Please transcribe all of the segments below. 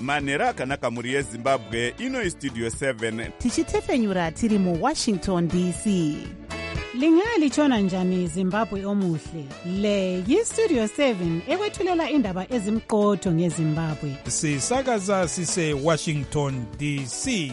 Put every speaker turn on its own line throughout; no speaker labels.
manhero akanaka mhuri yezimbabwe. Ino Studio 7
tichitefenyura tiri muWashington DC.
Lingalitshona njani Zimbabwe omuhle? Le yiStudio 7 ekwethulela indaba ezimqotho ngeZimbabwe.
Sisakaza sise Washington DC.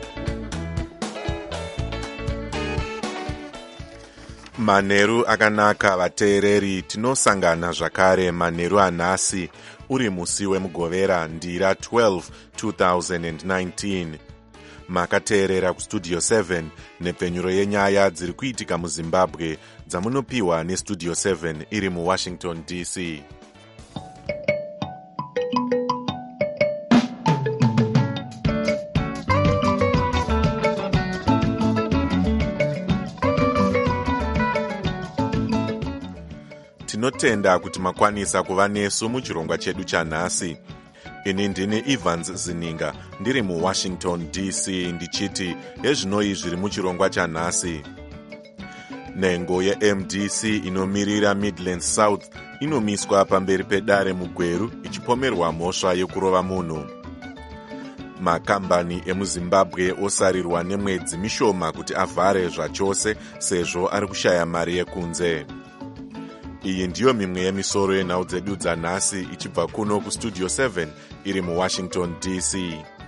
Manheru akanaka vateereri, tinosangana zvakare manheru anhasi uri musi wemugovera ndira 12 2019. Makateerera kuStudio 7 nepfenyuro yenyaya dziri kuitika muZimbabwe dzamunopiwa neStudio 7 iri muWashington DC. Tinotenda kuti makwanisa kuva nesu muchirongwa chedu chanhasi. Ini ndini Evans Zininga ndiri muWashington DC ndichiti hezvinoi zviri muchirongwa chanhasi. Nhengo yeMDC inomirira Midlands South inomiswa pamberi pedare muGweru ichipomerwa mhosva yekurova munhu. Makambani emuZimbabwe osarirwa nemwedzi mishoma kuti avhare zvachose sezvo ari kushaya mari yekunze. Iyi ndiyo mimwe yemisoro yenhau dzedu dzanhasi ichibva kuno kuStudio 7 iri muWashington DC.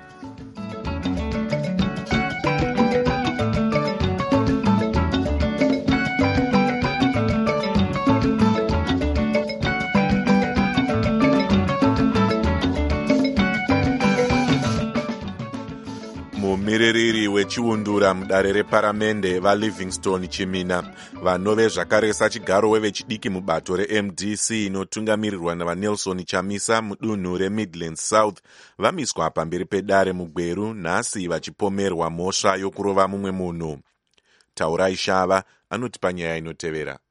Mumiririri wechiundura mudare reparamende vaLivingstone Chimina vanove zvakare sachigaro wevechidiki mubato reMDC inotungamirirwa navaNelson Chamisa mudunhu reMidlands South vamiswa pamberi pedare muGweru nhasi vachipomerwa mhosva yokurova mumwe munhu. Taurai Shava anotipa nyaya inotevera.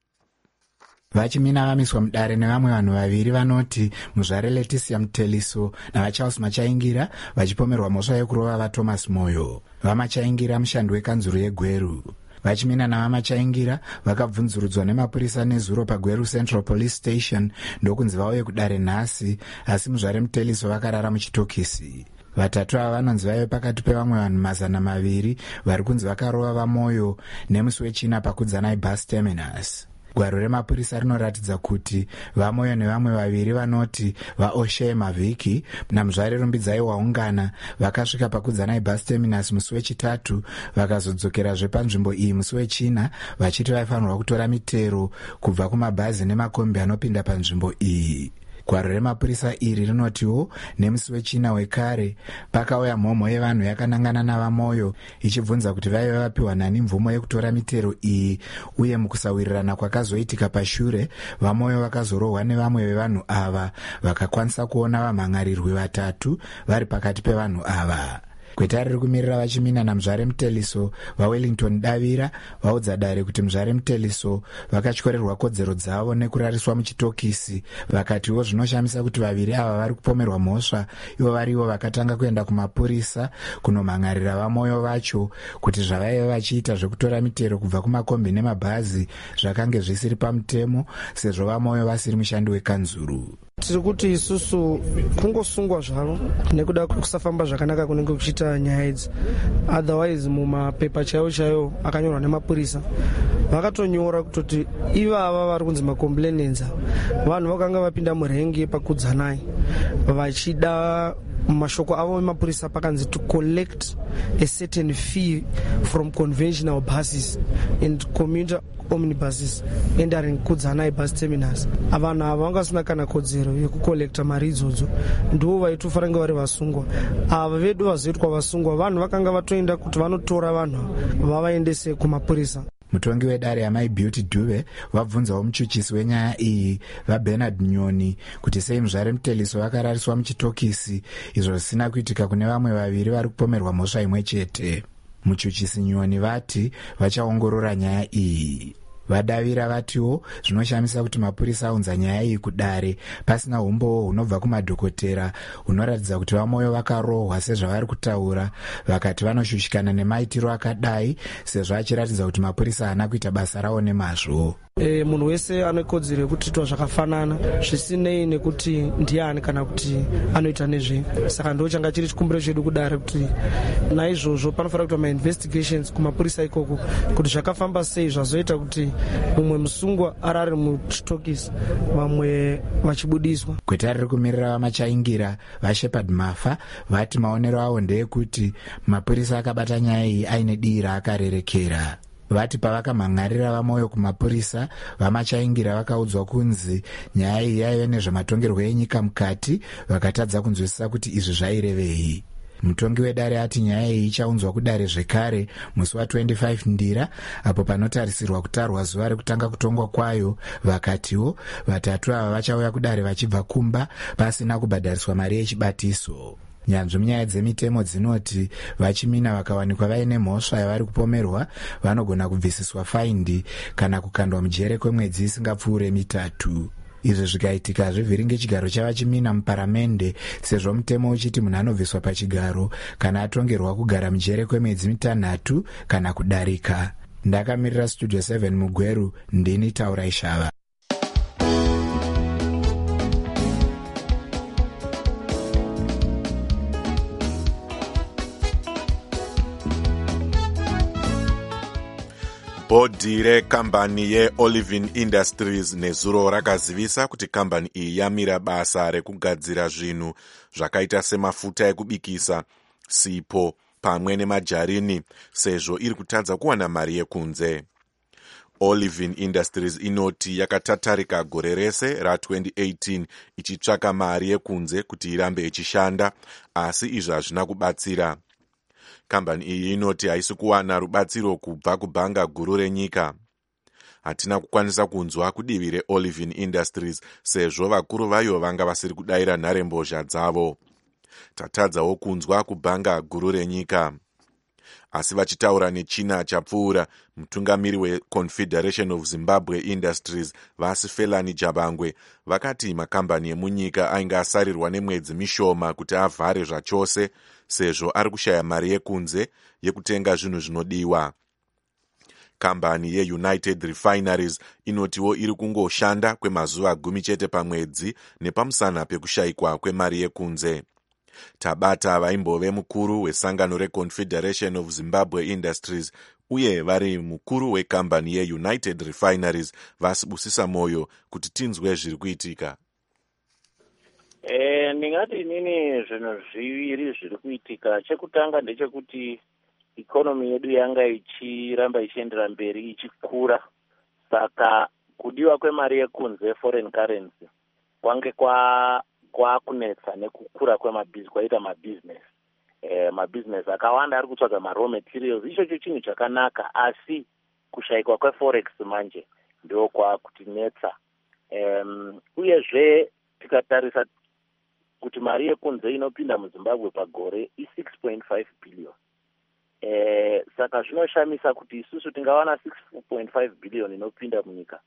Vachimina vamiswa mudare nevamwe vanhu vaviri vanoti muzvare Leticia Mteliso navaCharles Machaingira vachipomerwa mhosva yekurova vaThomas Moyo. VaMachaingira mushandi wekanzuru yeGweru. Vachimina navaMachaingira vakabvunzurudzwa nemapurisa nezuro paGweru Central Police Station ndokunzi vauye kudare nhasi, asi muzvare Mteliso vakarara muchitokisi. Vatatu ava vanonzi vaive pakati pevamwe vanhu 200 vari kunzi vakarova vaMoyo nemusi wechina pakudzanai bus terminus. Gwaro remapurisa rinoratidza kuti vaMoyo nevamwe vaviri vanoti vaOshea Mavhiki namuzvare Rumbidzai waungana vakasvika pakudzanai bus terminus musi wechitatu vakazodzokerazve panzvimbo iyi musi wechina vachiti vaifanirwa kutora mitero kubva kumabhazi nemakombi anopinda panzvimbo iyi. Gwaro remapurisa iri rinotiwo nemusi wechina wekare pakauya mhomho yevanhu yakanangana navaMoyo ichibvunza kuti vaive vapiwa nani mvumo yekutora mitero iyi, uye mukusawirirana kwakazoitika pashure vaMoyo vakazorohwa nevamwe vevanhu ava vakakwanisa kuona vamhangarirwi vatatu vari pakati pevanhu ava. Kweta riri kumirira Vachimina namuzvare Mteliso vaWellington Davira vaudza dare kuti muzvare Mteliso vakatyorerwa kodzero dzavo nekurariswa muchitokisi. Vakatiwo zvinoshamisa kuti vaviri ava vari kupomerwa mhosva ivo varivo vakatanga kuenda kumapurisa kunomhangarira vaMoyo vacho kuti zvavaive vachiita zvekutora mitero kubva kumakombi nemabhazi zvakange zvisiri pamutemo sezvo vaMoyo vasiri mushandi wekanzuru.
Tiri kuti isusu kungosungwa zvaro nekuda kusafamba zvakanaka kunenge kuchiita nyaya idzi. Otherwise mumapepa chaiwo akanyorwa nemapurisa vakatonyora kutoti ivava vari kunzi makomplainants vanhu vakanga vapinda murengi pakudzanai vachida mashoko avo emapurisa pakanzi to collect a certain fee from conventional buses and commuter omnibuses entering kudzanai bus terminus. Vanhu ava vangasina kana kodzero yekukolekta mari idzodzo, ndivo vaitofanira kunge vari vasungwa. Ava vedu vazoitwa vasungwa vanhu vakanga vatoenda kuti vanotora vanhu vavaendese kumapurisa.
Mutongi wedare yaMai Beauty Dube vabvunzawo muchuchisi wenyaya iyi vaBernard Nyoni kuti sei muzvare Mteliso vakarariswa muchitokisi izvo zvisina kuitika kune vamwe vaviri vari kupomerwa mhosva imwe chete. Muchuchisi Nyoni vati vachaongorora nyaya iyi. Vadavira vatiwo zvinoshamisa kuti mapurisa aunza nyaya iyi kudare pasina umbowo hunobva kumadhokotera hunoratidza kuti vaMoyo vakarohwa sezvavari kutaura, vakati vanoshushikana nemaitiro akadai sezvo achiratidza kuti mapurisa haana kuita basa rawo nemazvo.
Munhu wese ane kodzero yekutiitwa zvakafanana zvisinei nekuti ndiani kana kuti anoita nezvei. Saka ndo changa chiri chikumbiro chedu kudare kuti naizvozvo panofanira kuitwa ma-investigations kumapurisa ikoko kuti zvakafamba sei zvazoita kuti mumwe musungwa ari muchitokisi vamwe vachibudiswa.
Gweta riri kumirira vamachaingira vaShepard Mafa vati maonero avo ndeyekuti mapurisa akabata nyaya iyi aine dii raakarerekera. Vati pavakamhangarira vaMoyo kumapurisa, vamachaingira vakaudzwa kunzi nyaya iyi yaive nezvematongerwo enyika mukati, vakatadza kunzwisisa kuti izvi zvairevei. Mutongi wedare ati nyaya iyi ichaunzwa kudare zvekare musi wa25 Ndira, apo panotarisirwa kutarwa zuva rekutanga kutongwa kwayo. Vakatiwo vatatu ava vachauya kudare vachibva kumba pasina kubhadhariswa mari yechibatiso. Nyanzvi munyaya dzemitemo dzinoti vachimina vakawanikwa vaine mhosva yavari kupomerwa vanogona kubvisiswa faindi kana kukandwa mujere kwemwedzi isingapfuure 3. Izvi zvikaitika zvivhiringe chigaro chavachimina muparamende, sezvo mutemo uchiti munhu anobviswa pachigaro kana atongerwa kugara mujere kwemwedzi 3 kana kudarika. Ndakamirira Studio 7 muGweru, ndini Taurai Shava.
Bhodhi rekambani yeOlivin Industries nezuro rakazivisa kuti kambani iyi yamira basa rekugadzira zvinhu zvakaita semafuta ekubikisa, sipo pamwe nemajarini, sezvo iri kutadza kuwana mari yekunze. Olivin Industries inoti yakatatarika gore rese ra2018 ichitsvaka mari yekunze kuti irambe ichishanda, asi izvi hazvina kubatsira. Kambani iyi inoti haisi kuwana rubatsiro kubva kubhanga guru renyika. Hatina kukwanisa kunzwa kudivi reOlivin Industries sezvo vakuru vayo vanga vasiri kudayira nharembozha dzavo. Tatadzawo kunzwa kubhanga guru renyika. Asi vachitaura nechina chapfuura, mutungamiri weConfederation of Zimbabwe Industries Vasi Felani Jabangwe vakati makambani emunyika ainge asarirwa nemwedzi mishoma kuti avhare zvachose sezvo ari kushaya mari yekunze yekutenga zvinhu zvinodiwa. Kambani yeUnited Refineries inotiwo iri kungoshanda kwemazuva 10 chete pamwedzi nepamusana pekushayikwa kwemari yekunze. Tabata vaimbove mukuru wesangano reConfederation of Zimbabwe Industries uye vari mukuru wekambani yeUnited Refineries Vasibusisa Moyo kuti tinzwe zviri kuitika.
Ndingati nini zvinhu zviviri zviri kuitika. Chekutanga ndechekuti ikonomi yedu yanga ichiramba ichiendera mberi ichikura, saka kudiwa kwemari yekunze foreign currency kwange kwakunetsa nekukura kwaita mabusiness. Mabusiness akawanda ari kutsvaga maraw materials, ichocho chinhu chakanaka, asi kushayikwa kweforex manje ndio kwakutinetsa. Uyezve tikatarisa kuti mari yekunze inopinda muZimbabwe pagore i6.5 billion. Saka zvinoshamisa kuti isusu tingawana 6.5 billion inopinda munyika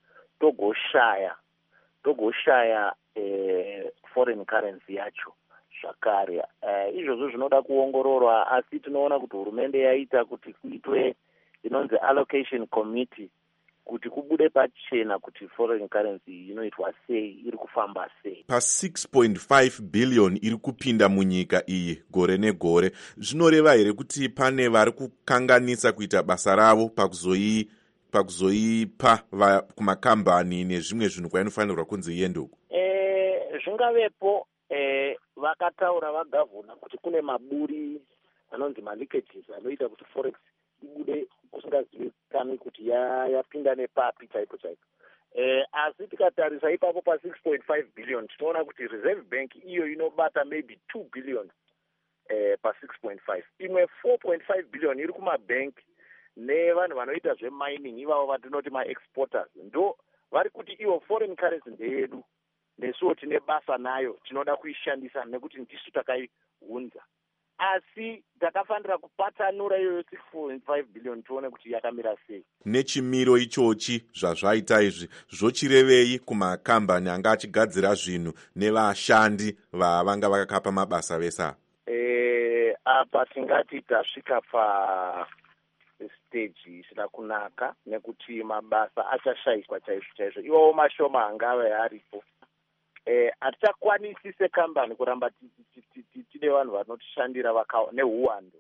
togoshaya foreign currency yacho zvakare. Izvozvo zvinoda kuongororwa, asi tinoona kuti hurumende yaita kuti kuitwe inonzi allocation committee kuti kubude pachena kuti foreign currency inoitwa sei, iri kufamba sei.
Pa 6.5 billion iri kupinda munyika iyi gore negore, zvinoreva here kuti pane vari kukanganisa kuita basa ravo pakuzoipa kumakambani nezvimwe zvinhu kwainofanirwa kunzi ienduko?
Zvingavepo. Vakataura vagavhuna kuti kune maburi anonzi maleakages anoita kuti forex ibude kusingazivikanwi kuti yapinda nepapi chaipo. Asi tikatarisa ipapo pa 6.5 billion tinoona kuti Reserve Bank iyo inobata maybe 2 billion pa 6.5. Imwe 4.5 billion iri kumabank nevanhu vanoita zvemining, ivavo vatinoti ma-exporters. Ndo vari kuti iwo foreign currency ndeyedu, nesuwo tine basa nayo, tinoda kuishandisa nekuti ndisu takaiunza. Asi takafanira kupatsanura iyo 6.5 billion tione kuti yakamira sei.
Nechimiro ichochi zvazvaita izvi zvochirevei kumakambani anga achigadzira zvinhu nevashandi vavanga vakakapa mabasa vesa?
Apa tingati tasvika stage isina kunaka nekuti mabasa achashayikwa chaizvo iwawo mashoma angave aripo. Hatichakwanisi sekambani kuramba tine vanhu vanotishandira neuwandu.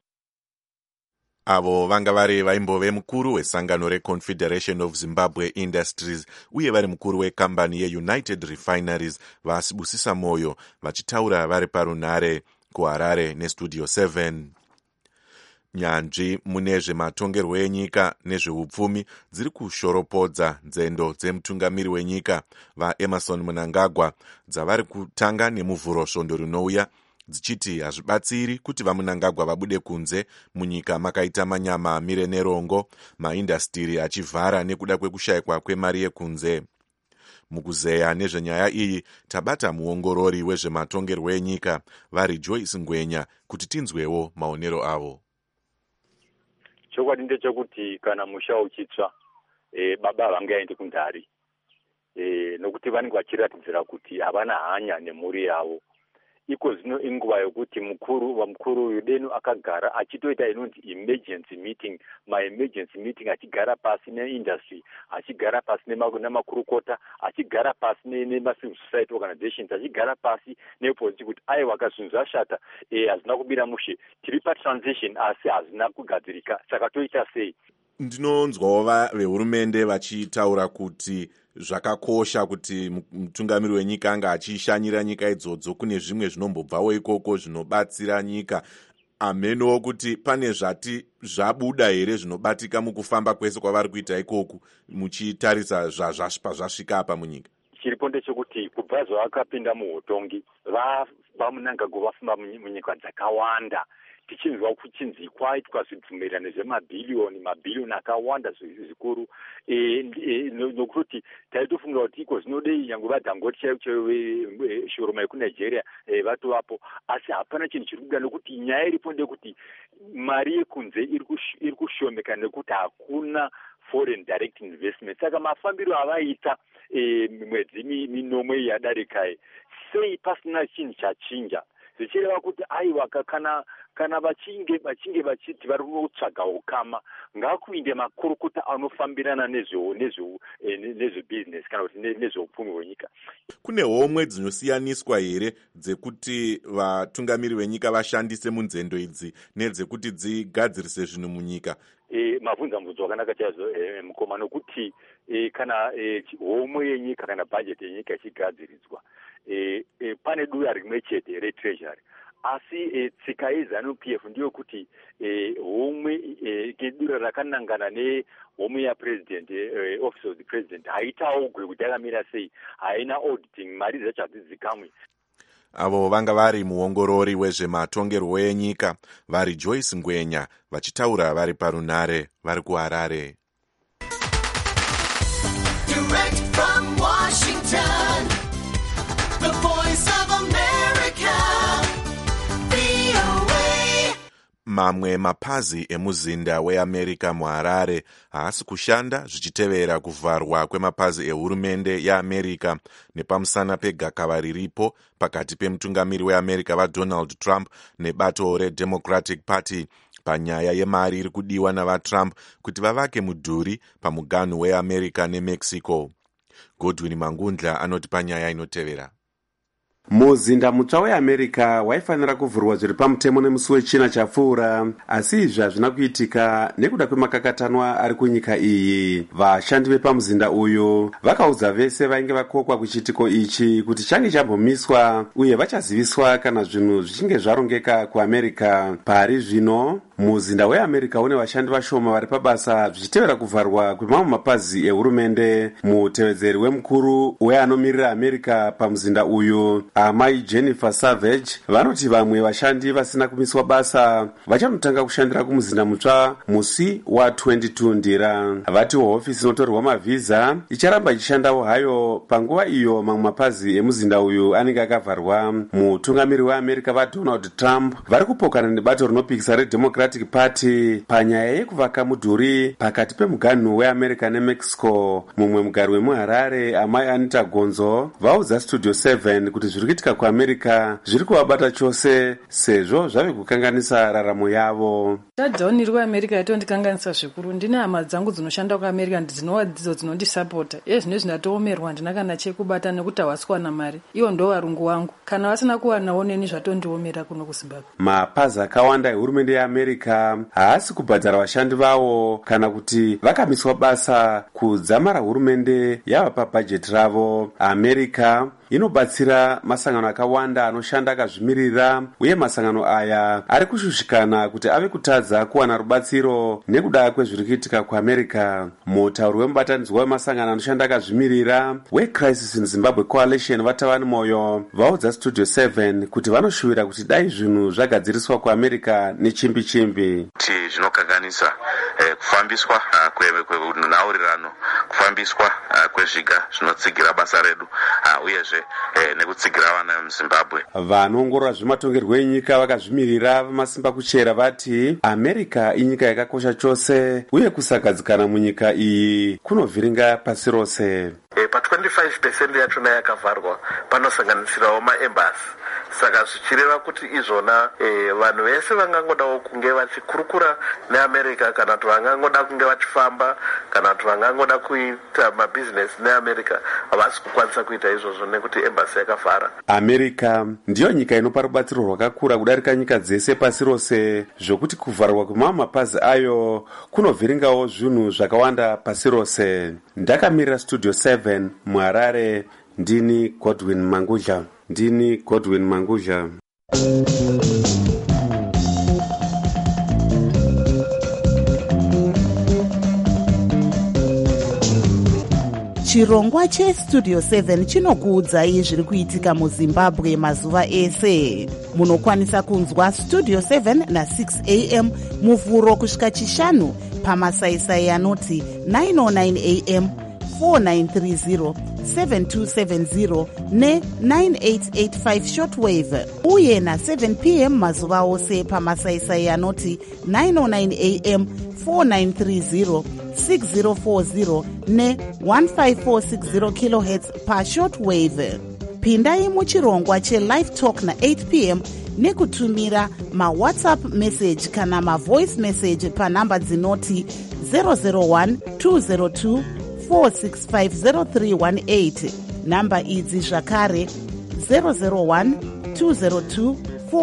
Avo vanga vari vaimbove mukuru wesangano reConfederation of Zimbabwe Industries uye vari mukuru wekambani yeUnited Refineries vaSibusisa Moyo vachitaura vari parunhare kuHarare neStudio 7. Nyanzvi mune zvematongerwo enyika nezveupfumi dziri kushoropodza nzendo dzemutungamiri wenyika vaEmerson Mnangagwa dzavari kutanga nemuvhuro svondo rinouya, dzichiti hazvibatsiri kuti vaMnangagwa vabude kunze munyika makaita manyama amire nerongo, maindastiri achivhara nekuda kwekushayikwa kwemari yekunze. Mukuzeya nezvenyaya iyi tabata muongorori wezvematongerwo enyika vari Joyce Ngwenya kuti tinzwewo maonero avo.
Chokwadi ndechekuti kana musha uchitsva baba vangaendi kundari nokuti vanenge vachiratidzira kuti havana hanya nemhuri yavo. Iko zvino inguva yokuti mukuru uyu deno akagara achitoita inonzi emergency meeting, emergency meeting achigara pasi neindustry, achigara pasi nemakurukota, achigara pasi nemacivil society organizations, achigara pasi nepolitiki kuti aiwa zvinhu zvashata, hazina kubira mushe, tiri patransition asi hazina kugadzirika, saka toita sei?
Ndinonzwawo vehurumende vachitaura kuti zvakakosha kuti mutungamiri wenyika anga achishanyira nyika idzodzo, kune zvimwe zvinombobvawo ikoko zvinobatsira nyika. Amenowo kuti pane zvati zvabuda here zvinobatika mukufamba kwese kwavari kuita ikoku muchitarisa zvasvika apa munyika.
Chiripo ndechekuti kubva zvavakapinda muutongi vaMnangagwa vafamba munyika dzakawanda, tichinzwa kuchinzi kwaitwa zvibvumirano zvemabhilioni akawanda zvikuru, nokuti taitofunga kuti iko zvinodei nyange vaDangoti chaivo shoroma yekuNigeria vatovapo, asi hapana chinhu chiri kubuda nokuti nyaya iripo ndekuti mari yekunze iri kushomeka nekuti hakuna foreign direct investment. Saka mafambiro avaita mwedzi minomwe yadarika sei pasina chinhu chachinja, zvichireva kuti aiwa kana vachinge vachiti vari kutsvaga ukama, ngakuinde makurukota anofambirana nezvebusiness kana kuti nezveupfumi hwenyika.
Kune homwe dzinosiyaniswa here dzekuti vatungamiri venyika vashandise munzendo idzi nedzekuti dzigadzirise zvinhu munyika?
Mabvunzo akanaka chaizvo mukoma, nokuti kana homwe yenyika kana bhajeti yenyika ichigadziridzwa pane dura rimwe chete retreasury, asi tsika yeZANU-PF ndiyo kuti homwe dura rakanangana nehomwe yapresident, office of the president, haitaugwe kuti yakamira sei, haina auditing, mari dzacho hadzidzikamwe.
Avo vanga vari muongorori wezvematongerwo enyika vari Joyce Ngwenya vachitaura vari parunhare vari kuHarare.
Direct from Washington, the voice of America, VOA.
Mamwe mapazi emuzinda weAmerica muHarare haasi kushanda zvichitevera kuvharwa kwemapazi ehurumende yeAmerica nepamusana pegakava riripo pakati pemutungamiri weAmerica vaDonald Trump nebato reDemocratic Party panyaya yemari iri kudiwa navaTrump kuti vavake mudhuri pamuganhu weAmerica neMexico. Godwin Mangundla anoti panyaya inotevera.
Muzinda mutsva weAmerica waifanira kuvhurwa zviri pamutemo nemusi wechina chapfuura, asi izvi hazvina kuitika nekuda kwemakakatanwa ari kunyika iyi. Vashandi vepamuzinda uyu vakaudza vese vainge vakokwa kuchiitiko ichi kuti change chambomiswa uye vachaziviswa kana zvinhu zvichinge zvarongeka kuAmerica. Pari zvino muzinda weAmerica une vashandi vashoma vari pabasa zvichitevera kuvharwa kwemamwe mapazi ehurumende. Mutevedzeri wemukuru weanomirira America pamuzinda uyu, amai Jennifer Savage, vanoti vamwe vashandi vasina kumiswa basa vachanotanga kushandira kumuzinda mutsva musi wa22 Ndira. Vati hofisi inotorwa mavhiza icharamba ichishandawo hayo panguva iyo mamwe mapazi emuzinda uyu anenge akavharwa. Mutungamiri weAmerica vaDonald Trump vari kupokana nebato rinopikisa reDemocratic Democratic Party panyaya yekuvaka mudhuri pakati pemuganhu weAmerica neMexico. Mumwe mugari wemuHarare, amai Anita Gonzo, vaudza Studio 7 kuti zviri kuitika kuAmerica zviri kuvabata chose sezvo zvave kukanganisa raramo yavo.
Shutdown iri kuAmerica yatondikanganisa zvikuru. Ndine hama dzangu dzinoshanda kuAmerica ndinowa dzidzo dzinondisapota. Zvino zvinatomerwa ndina kana chekubata nekuti havasikuwana mari. Ivo ndo varungu wangu. Kana vasina kuwanawo neni zvatondiomera kuno kuZimbabwe. Mapazi
akawanda ehurumende yeAmerica haasi kubhadhara vashandi vavo kana kuti vakamiswa basa kudzamara hurumende yava pabhajeti ravo. America inobatsira masangano akawanda anoshanda akazvimirira, uye masangano aya ari kushushikana kuti ave kutadza kuwana rubatsiro nekuda kwezviri kuitika kuAmerica. Mutauri wemubatanidzwa wemasangano anoshanda akazvimirira weCrisis in Zimbabwe Coalition Vatavani Moyo vaudza Studio 7 kuti vanoshuvira kuti dai zvinhu zvagadziriswa kuAmerica nechimbi chimbi.
Zvinokanganisa kufambiswa kwenhaurirano, kufambiswa kwezviga zvinotsigira basa redu, uyezve nekutsigira vana vemuZimbabwe.
Vanoongorora zvematongerwo enyika vakazvimirira vamasimba kuchera vati America inyika yakakosha chose, uye kusagadzikana munyika iyi kunovhiringa pasi rose.
Pa 25% yachona yakavharwa panosanganisirawo maembasi. Saka zvichireva kuti izvona vanhu vese vangangodawo kunge vachikurukura neAmerica, kana kuti vangangoda kunge vachifamba, kana kuti vangangoda kuita mabhizinesi neAmerica, havasi kukwanisa kuita izvozvo nekuti embasi yakavhara.
America ndiyo nyika inopa rubatsiro rwakakura kudarika nyika dzese pasi rose, zvokuti kuvharwa kwemamwe mapazi ayo kunovhiringawo zvinhu zvakawanda pasi rose. Ndakamirira Studio 7 muHarare, ndini Godwin Mangudla.
Chirongwa cheStudio 7 chinokuudzai zviri kuitika muZimbabwe mazuva ese. Munokwanisa kunzwa Studio 7 na6 am muvhuro kusvika chishanu pamasaisai anoti 909 am, 4930, 7270 ne9885 shortwave, uye na7 pm mazuva ose pamasaisai anoti 909 am, 4930, 6040 ne15460 kHz pashortwave. Pindai muchirongwa chelive talk na8 pm nekutumira mawhatsapp message kana mavoice message panhamba dzinoti 001 202 4650318. Namba idzi zvakare 001 202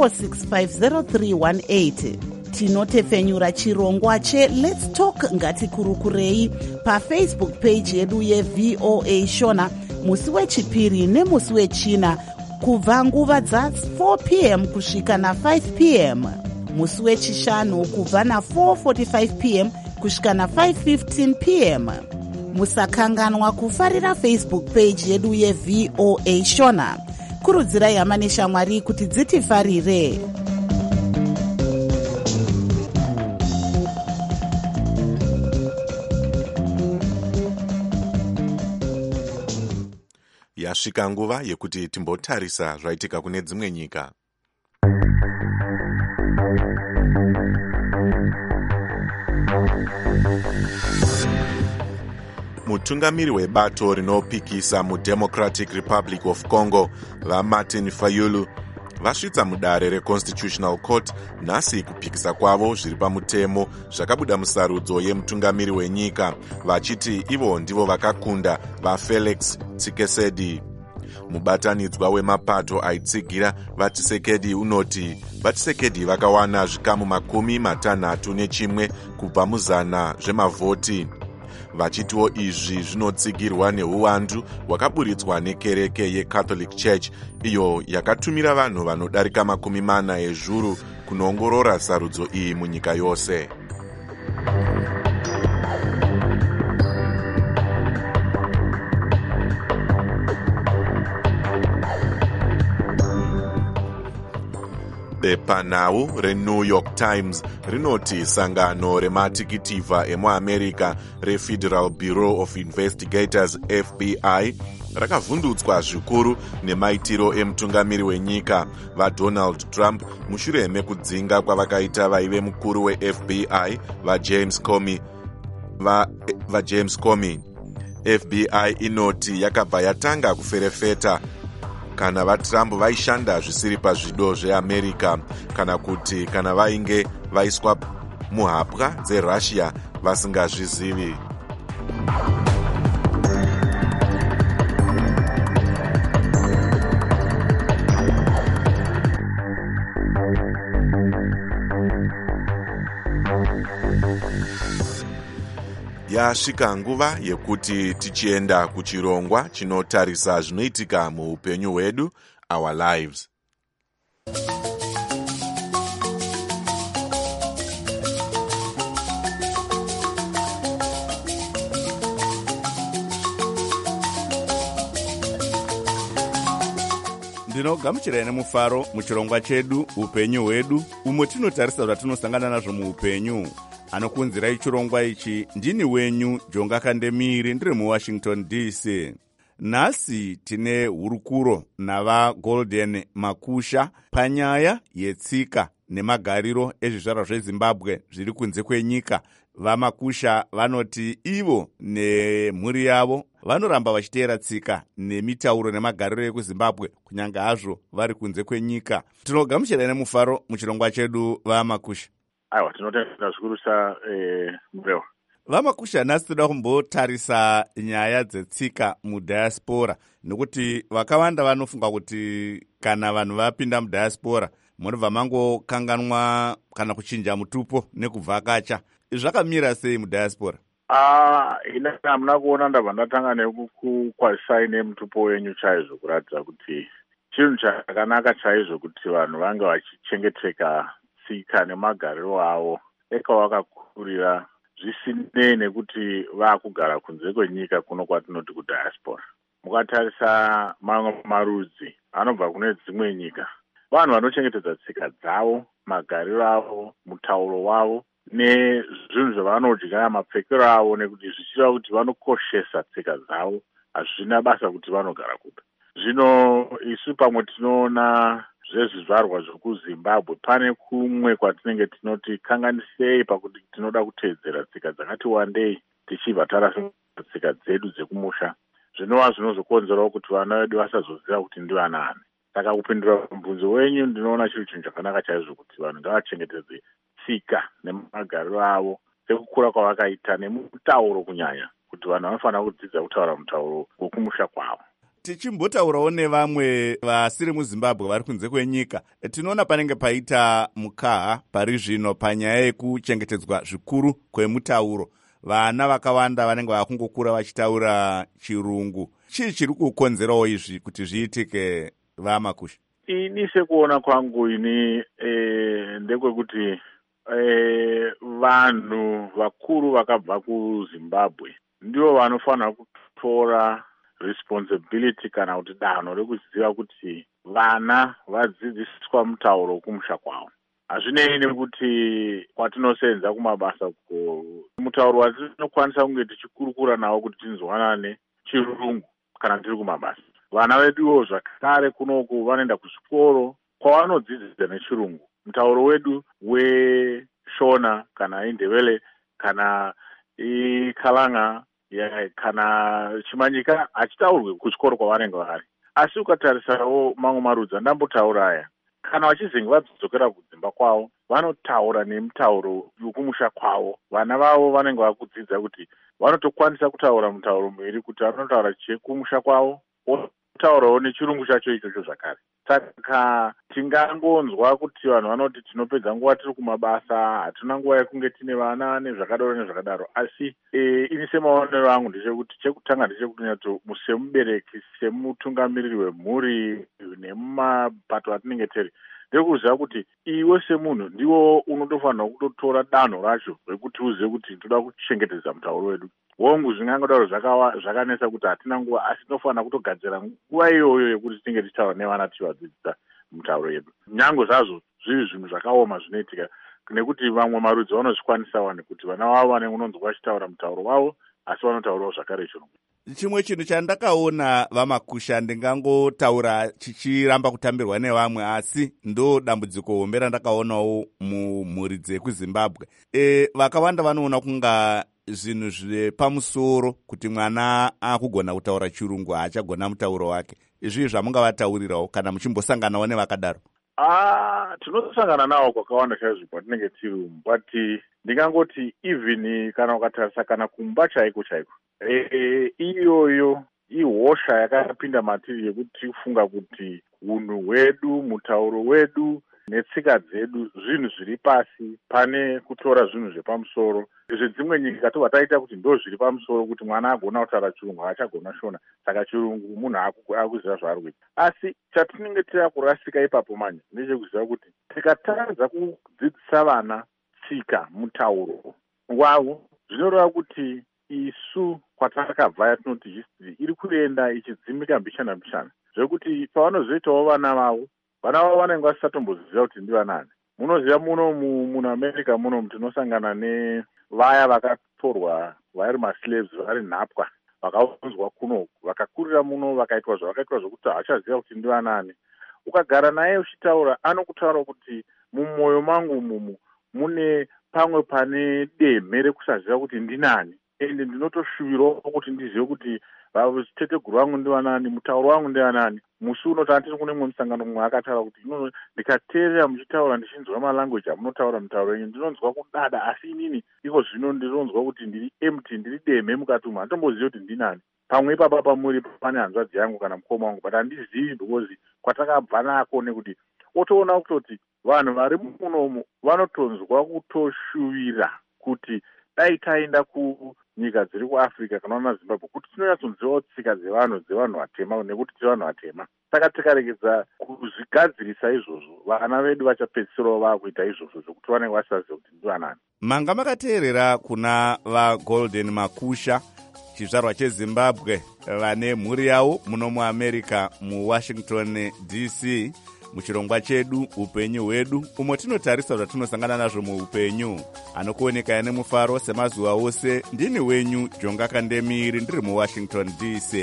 4650318. Tinotepfenyura chirongwa cheLet's Talk ngatikurukurei pafacebook page yedu yeVOA Shona musi wechipiri nemusi wechina kubva nguva dza4 pm kusvika na5 pm, musi wechishanu kubva na4:45 pm kusvika na5:15 pm. Musakanganwa kufarira Facebook page yedu yeVOA Shona. Kurudzirai hama neshamwari kuti dzitifarire.
Yasvika nguva yekuti timbotarisa zvaitika kune dzimwe nyika. Mutungamiri webato rinopikisa muDemocratic Republic of Congo vaMartin Fayulu vasvitsa mudare reConstitutional Court nhasi kupikisa kwavo zviri pamutemo zvakabuda musarudzo yemutungamiri wenyika, vachiti ivo ndivo vakakunda vaFelix Tshisekedi. Mubatanidzwa wemapato aitsigira vaTshisekedi unoti vaTshisekedi vakawana zvikamu 61 kubva muzana zvemavhoti. Vachitiwo izvi zvinotsigirwa neuwandu hwakaburitswa nekereke yeCatholic Church, iyo yakatumira vanhu vanodarika 40 ezvuru kunoongorora sarudzo iyi munyika yose. Bepanau reNew York Times rinoti sangano rematikitifa emuAmerica reFederal Bureau of Investigators FBI rakavhundutswa zvikuru nemaitiro emutungamiri wenyika vaDonald Trump mushure mekudzinga kwavakaita vaive mukuru weFBI vaJames Comey. FBI inoti yakabva yatanga kuferefeta kana vaTrump vaishanda zvisiri pazvido zveAmerica kana vainge vaiswa muhapwa dzeRussia vasingazvizivi. Yasvika nguva yekuti tichienda kuchirongwa chinotarisa zvinoitika muupenyu hwedu, our lives.
Ndinogamuchirai nemufaro muchirongwa chedu upenyu hwedu, umo tinotarisa zvatinosangana nazvo muupenyu. Anokunzirai chirongwa ichi ndini wenyu Jonga Kandemiri, ndiri muWashington DC. Nhasi tine hurukuro navaGolden Makusha panyaya yetsika nemagariro ezvizvarwa zveZimbabwe zviri kunze kwenyika. VaMakusha vanoti ivo nemhuri yavo vanoramba vachiteera tsika nemitauro nemagariro ekuZimbabwe kunyange hazvo vari kunze kwenyika. Tinogamuchirai nemufaro muchirongwa chedu vaMakusha.
Aiwa, tinotenda zvikurusa Murewa.
VaMakusha, nhasi toda kumbotarisa nyaya dzetsika mudhayasipora, nekuti vakawanda vanofunga kuti kana vanhu vapinda mudhayasipora munobva mangokanganwa kana kuchinja mutupo nekuvhakacha. Zvakamira sei mudhayasipora?
Ina hamuna kuona ndabva ndatanga nekukwazisai nemutupo wenyu chaizvo, kuratidza kuti chinhu chakanaka chaizvo kuti vanhu vange vachichengeteka tsika nemagariro avo ekavakakurira, zvisinei nekuti vaakugara kunze kwenyika kuno kwatinoti kudhayasipora. Mukatarisa mamwe marudzi anobva kune dzimwe nyika, vanhu vanochengetedza tsika dzavo, magariro avo, mutauro wavo nezvinhu zvavanodya, mapfekero avo, nekuti zvichireva kuti vanokoshesa tsika dzavo, hazvina basa kuti vanogara kupi. Zvino isu pamwe tinoona zvezvizvarwa zvekuZimbabwe pane kumwe kwatinenge tinoti kanganisei pakuti tinoda kuteedzera tsika dzakati wandei tichibva tarasa tsika dzedu dzekumusha, zvinova zvinozokonzerawo kuti vana vedu vasazoziva kuti ndivanani. Saka kupindura mubvunzo wenyu ndinoona chiri chinhu chakanaka chaizvo kuti vanhu ngavachengetedze tsika nemagariro avo sekukura kwavakaita nemutauro kunyanya, kuti vanhu vanofanira kudzidza kutaura mutauro wekumusha kwavo.
Tichimbotaurawo nevamwe vasiri muZimbabwe vari kunze kwenyika, tinoona panenge paita mukaha pari zvino panyaya yekuchengetedzwa zvikuru kwemutauro. Vana vakawanda vanenge vakungokura vachitaura chirungu. Chii chiri kukonzerawo izvi kuti zviitike, vaMakusha?
Ini sekuona kwangu ini ndekwekuti vanhu vakuru vakabva kuZimbabwe ndivo vanofanira kutora responsibility kana kuti danho rekuziva kuti vana vadzidziswa mutauro wekumusha kwavo. Hazvinei nekuti kwatinosenza kumabasa mutauro watinokwanisa kunge tichikurukura nawo kuti tinzwanane chirungu kana tiri kumabasa. Vana veduwo zvakare kunoku vanoenda kuzvikoro kwavanodzidzisa nechirungu. Mutauro wedu weShona kana iNdebele kana iKalanga kana Chimanyika hachitaurwi kuchikoro kwavanenge vari. Asi ukatarisawo mamwe marudzi andambotaura aya, kana vachizenge vadzokera kudzimba kwavo vanotaura nemutauro wekumusha kwavo. Vana vavo vanenge vakudzidza kuti vanotokwanisa kutaura mutauro miviri, kuti vanotaura chekumusha kwavo votaurawo nechirungu chacho ichocho zvakare. Saka tingangonzwa kuti vanhu vanoti tinopedza nguva tiri kumabasa, hatuna nguva yekunge tine vana nezvakadaro nezvakadaro. Asi ini semaonero angu ndechekuti chekutanga ndechekuti semubereki, semutungamiriri wemhuri nemumapato atinenge tiri, ndekuziva kuti iwe semunhu ndiwo unotofanira kutotora danho racho rekuti uzive kuti toda kuchengetedza mutauro wedu. Hongu zvingangodaro zvakanesa kuti hatina nguva, asi tinofanira kutogadzira nguva iyoyo yekuti tinge tichitaura nevana tichivadzidzisa mutauro yedu. Nyange zvazvo zviri zvinhu zvakaoma zvinoitika, nekuti vamwe marudzi vanozvikwanisa nekuti vana vavo vanenge unonzwa vachitaura mutauro wavo asi vanotaurawo zvakare chirungu.
chimwe chinhu chandakaona vamakusha ndingangotaura chichiramba kutambirwa nevamwe, asi ndo dambudziko hombe randakaonawo mumhuri dzekuzimbabwe. Vakawanda vanoona kunga zvinhu zvepamusoro kuti mwana akugona kutaura chirungu haachagona mutauro wake. Izvi zvamungavataurirawo kana muchimbosanganawo nevakadaro?
Tinosangana nawo kwakawanda chaizvo kwatinenge tiri umu, but ndingangoti even kana ukatarisa kana kumba chaiko iyoyo ihosha yakapinda matiri yekuti tirifunga kuti unhu hwedu, mutauro wedu netsika dzedu zvinhu zviri pasi pane kutora zvinhu zvepamusoro. Zvedzimwe nyika tobva taita kuti ndo zviri pamusoro, kuti mwana agona kutaura chirungu haachagona shona, saka chirungu munhu akuziva zvaari kuita. Asi chatinenge tiri kurasika ipapo manje ndechekuziva kuti tikatadza kudzidzisa vana tsika, mutauro wavo, zvinoreva kuti isu kwatakabva yatinoti history iri kuenda ichidzimika mbishana zvekuti pavanozoitawo vana vavo vanenge vasisatomboziva kuti ndivanani. Munoziva muno muAmerica muno tinosangana nevaya vakatorwa vari maslaves, vari nhapwa, vakaunzwa kuno, vakakurira muno, vakaitwa zvavakaitwa zvokuti haachaziva kuti ndivanani. Ukagara naye uchitaura, anokutaura kuti mumwoyo mangu mumu mune pamwe pane demhe rekusaziva kuti ndinani, ende ndinotoshuvirawo kuti ndizive kuti teteguru wangu ndivanani, mutauro wangu ndivanani. Musi uno tiri kune mumwe musangano mumwe akataura kuti ndikateerera muchitaura ndichinzwa malanguage amunotaura mutauro yenyu ndinonzwa kudada, asi inini iko zvino ndinonzwa kuti ndiri empty, ndiri demhe mukati umu, handitombozivi kuti ndinani. Pamwe ipapa pamuri pane hanzvadzi yangu kana mukoma wangu, but handizivi because kwatakabva nako nekuti otoona kutoti vanhu vari munomu vanotonzwa kutoshuvira kuti dai taenda kunyika dziri kuAfrica kana kuZimbabwe kuti tinonyatsonzivawo tsika dzevanhu vatema nekuti tiri vanhu vatema. Saka tikaregedza kuzvigadzirisa izvozvo, vana vedu vachapedzisirawo vakuita izvozvo zvokuti vanenge vasaziva kuti ndivanani.
Manga makateerera kuna vaGolden Makusha, chizvarwa cheZimbabwe, vane mhuri yavo muno muAmerica muWashington DC, muchirongwa chedu upenyu hwedu, umo tinotarisa zvatinosangana nazvo muupenyu. Anokuoneka nemufaro semazuva ose. Ndini wenyu Jonga Kandemiri, ndiri muWashington DC.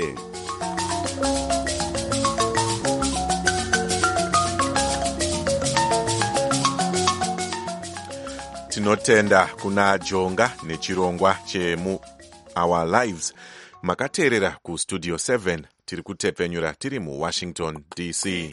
Tinotenda kuna Jonga nechirongwa chemu Our Lives. Makateerera kustudio 7 tiri kutepfenyura tiri muWashington DC.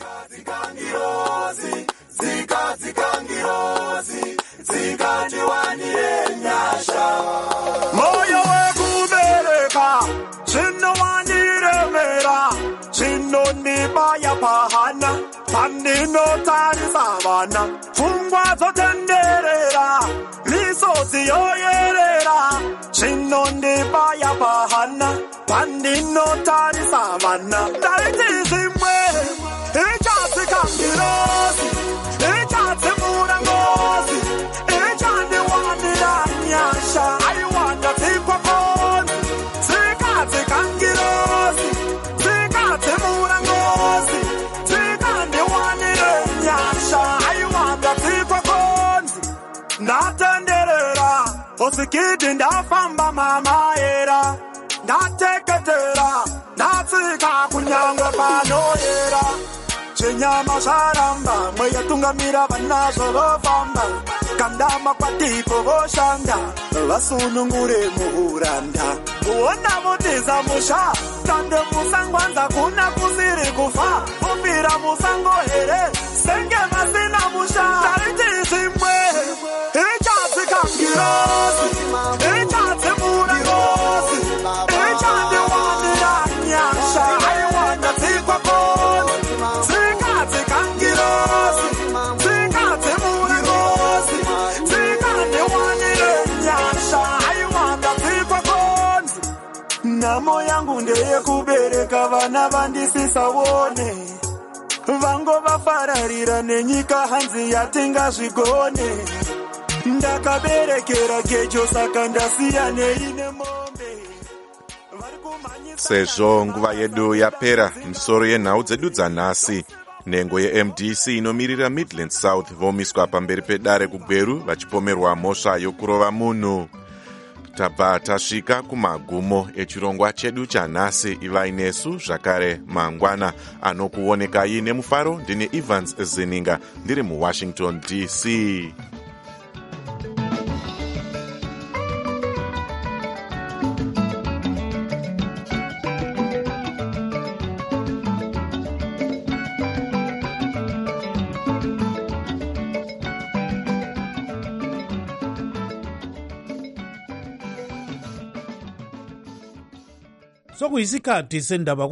Moyo wekubereka zvinowanyiremera, zvinondibaya pahana pandinotarisa vana, pfungwa dzotenderera, misozi yoyerera, zvinondibaya pahana pandinotarisa vana. Ndaiti zvimwe ichadzikangirozi, ichadzimura ngozi, ichandiwanira nyasha, aiwanda dzikwakonzi, dzikadzikangirozi, dzikadzimura ngozi, dzikandiwanire nyasha, aiwanda dzikwakonzi. Ndatenderera osikidi ndafamba mamaera, ndateketera ndatsika kunyangwe panoyera, chenyama zvaramba mweyatungamira vanazvo vofamba, kandama kwatipo voshanda vasunungure muuranda, kuona votiza musha tande musangwanza kuna kusiri kufa, vopira musango here senge vasina musha. Ndaiti zvimwe ichadzikangirozi, ichadzimura ngozi, ichandiwanira nyasha, aiwanda dzikwakonzi, dzikadzikangirozi, dzikadzimura ngozi, dzikandiwanire nyasha, aiwanda dzikwakonzi. Nhamo yangu ndeyekubereka vana vandisisaone, vangovafararira nenyika hanzi yatingazvigone. Ndakaberekera kecho saka ndasiya neine mombe.
Sezvo nguva yedu yapera, misoro yenhau dzedu dzanhasi. Nhengo yeMDC inomirira Midland South vomiswa pamberi pedare kuGweru vachipomerwa mhosva yokurova munhu. tabva tasvika kumagumo echirongwa chedu chanhasi. ivai nesu zvakare mangwana anokuonekai nemufaro. ndine Evans Zininga ndiri muWashington DC.
sokuyisikhathi sendaba